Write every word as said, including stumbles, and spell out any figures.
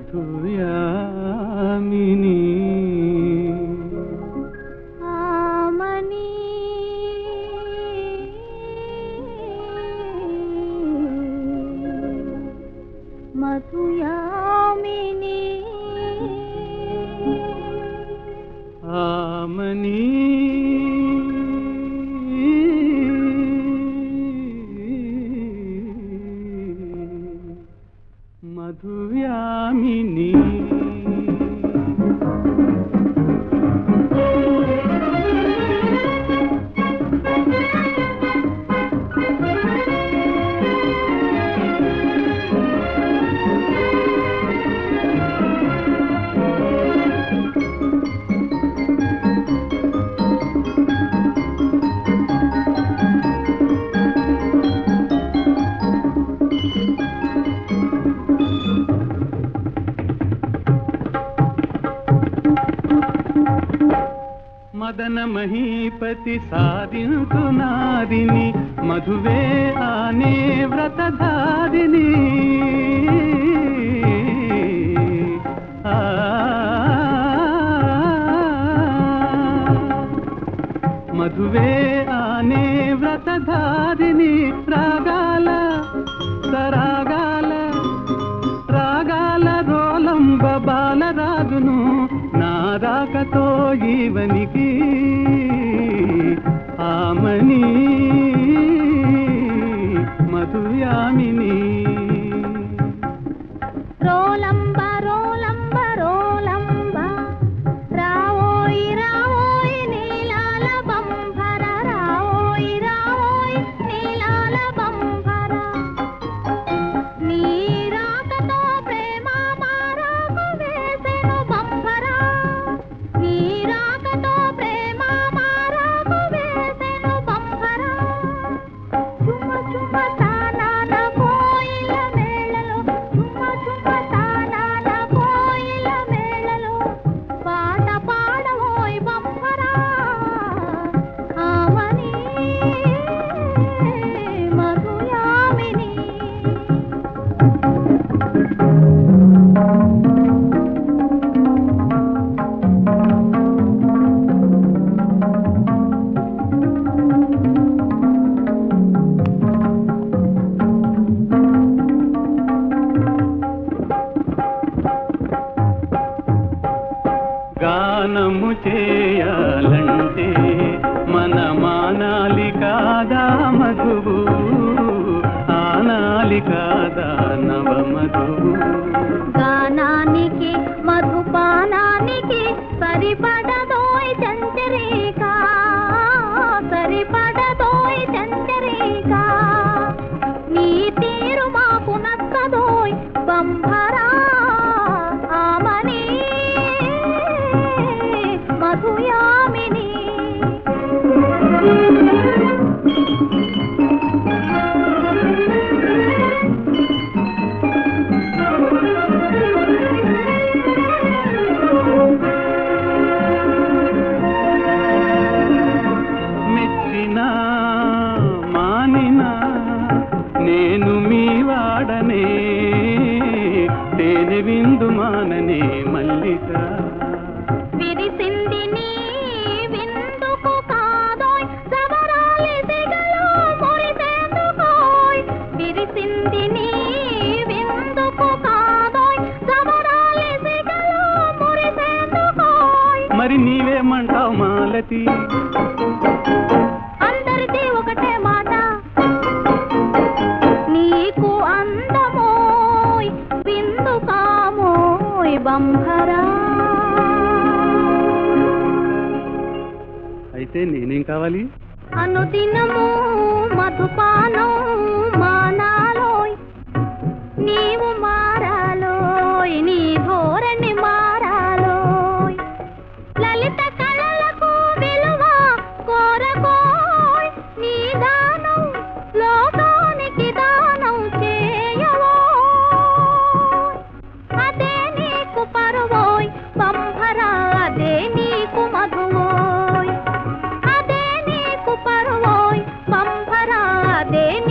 మధుయామిని ఆమని మధుయామిని ఆమని మధుయామిని మదన మహీపతి సాధించు నాదిని మధువే ఆనే వ్రతధారిని మధువే ఆనే వ్రతధారిని రాగాల సరాగాల రాగాల రోలంబ బాలరాజును నారాకతో ఈవనికి ఆమని మధుయామిని రోలంబ రోలంబ రోలంబ రావోయి రావోయి నీలాల బంభర రావోయి రావోయి నీలాల బంభర నీరాకతో ప్రేమ మారాకు వేసెను బంభర నీరాకతో ప్రేమ మారాకు వేసెను బంభర చుమ్మ చుమ్మ తానాల కోయిల మేళలో చుమ్మ చుమ్మ తానాల కోయిల మేళలో పాట పాడవోయ్ బంభర ఆమని మధుయామిని గానము చేయాలంటే మన మానాలి కాదా మధువు ఆనాలి కాదా నవ మధువు గానానికి మధుపానానికి సరిపడదోయ్ చంచరిక సరిపడదోయ్ చంచరిక నీ తీరు మాకు నచ్చదోయ్ బంభరా ఆమని మధుయామిని మెచ్చిన మానినా నేను మీ వాడనే తేనె విందు మాననే మల్లిక విరిసింది నీ విందుకు కాదోయ్ సవరాలి సిగలో మురిసేందుకోయ్ విరిసింది నీ విందుకు కాదోయ్ సవరాలి సిగలో మురిసేందుకోయ్ మరి నీవేమంటావు మాలతి అందరిది ఒకటే మాట నీకు అందమోయ్ విందు కామోయ్ బంభరా అయితే నేనేం కావాలి అనుదినము మధుపానం మానాలోయ్ నీవు మారాలోయ్ నీ ధోరణి మారాలోయ్ లలిత కళలకు విలువ కోరకోయ్ నీ దానం లోకానికి దానం చేయవోయ్ అదే నీకు పరువోయ్ బంభరా అదే నీకు మధువోయ్ అదే నీకు పరువోయ్ బంభరా అదే